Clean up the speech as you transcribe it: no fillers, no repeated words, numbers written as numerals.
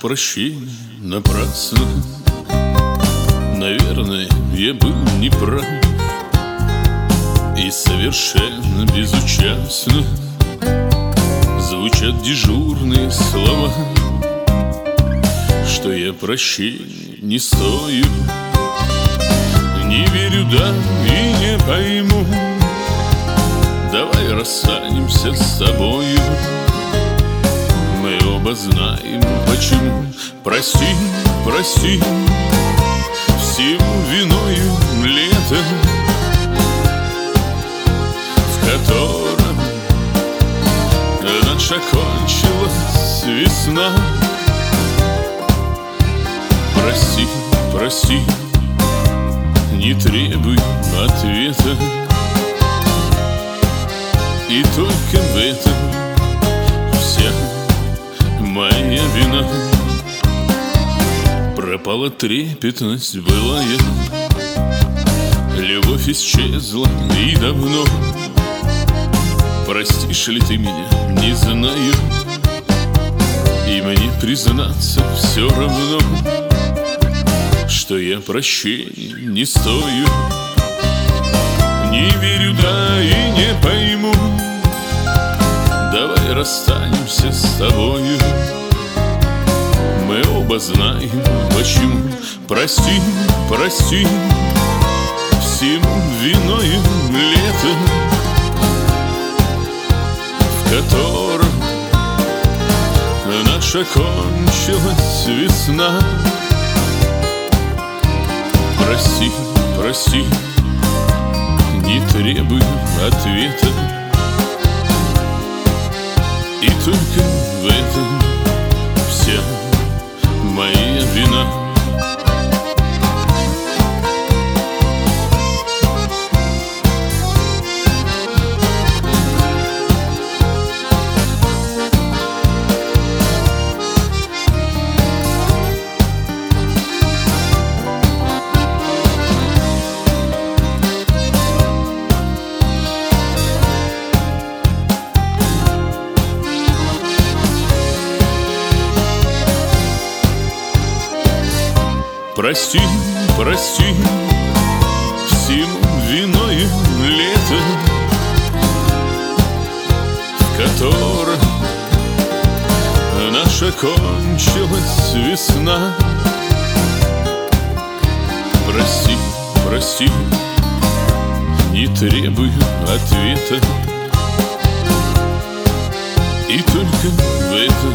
прощения напрасно. Наверное, я был неправ и совершенно безучастно звучат дежурные слова, что я прощения не стою. Не верю, да, и не пойму. Давай расстанемся с тобою. Мы оба знаем, почему. Прости, прости, всему виною лето, в котором наша кончилась весна. Прости, прости, не требуй ответа, и только в этом вся моя вина. Пропала трепетность былая, любовь исчезла и давно. Простишь ли ты меня, не знаю, и мне признаться все равно, что я прощения не стою. Не верю, да, и не пойму. Давай расстанемся с тобою. Мы оба знаем, почему. Прости, прости, всему виною лето, в котором наша кончилась весна. Прости, прости, не требуй ответа, и только в этом вся моя вина. Прости, прости, всему виною лето, в котором наша кончилась весна. Прости, прости, не требую ответа, и только в этом